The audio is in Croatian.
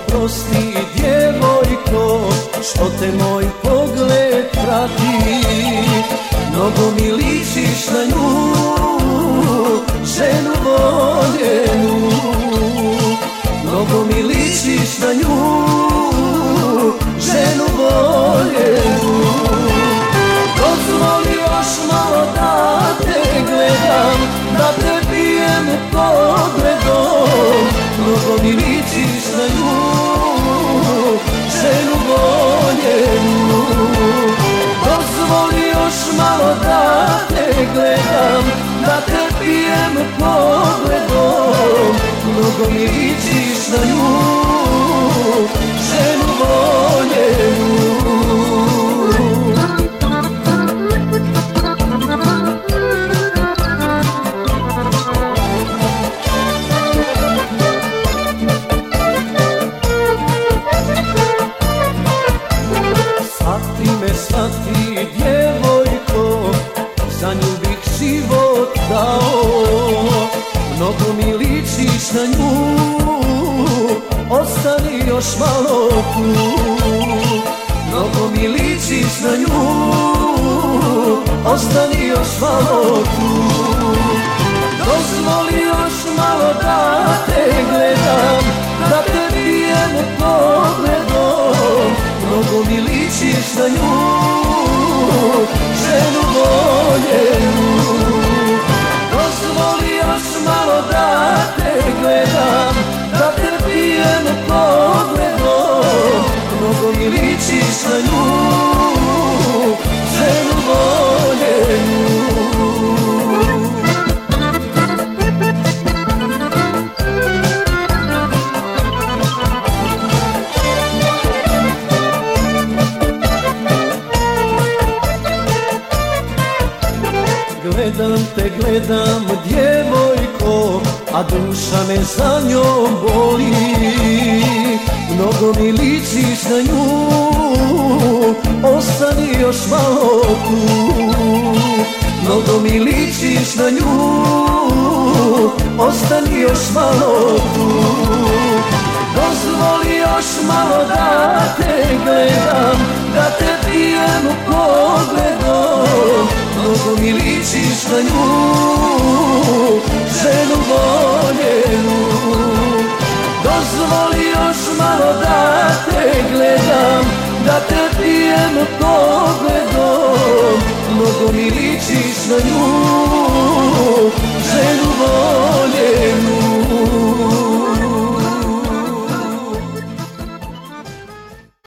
oprosti djevojko, što te moj pogled prati. Mnogo mi ličiš na nju, ženu voljenu. Mnogo mi ličiš na nju, ženu voljenu. Dozvoli još malo da te gledam, da te pijem pogledom. Mnogo mi ličiš na nju, ženu voljenu. Dozvoli još malo da te gledam, da te pijem pogledom. Mnogo mi ličiš na nju, ženu voljenu. Shvati djevojko, za nju bih život dao. Mnogo mi ličiš na nju, ostani još malo tu. Mnogo mi ličiš na nju, ostani još malo tu. Dozvoli još malo da te gledam, da te pijem pogledom. Mnogo mi ličiš na nju, ženu voljenu. Dozvoli još malo da te gledam, da te pijem pogledom. Mnogo mi ličiš na nju, ženu voljenu. Gledam te, gledam djevojko, a duša me za njom boli. Mnogo mi ličiš na nju, ostani još malo tu. Mnogo mi ličiš na nju, ostani još malo tu. Dozvoli još malo da te gledam, da te pijem pogledom. Mnogo mi ličiš na nju, ženu voljenu. Dozvoli još malo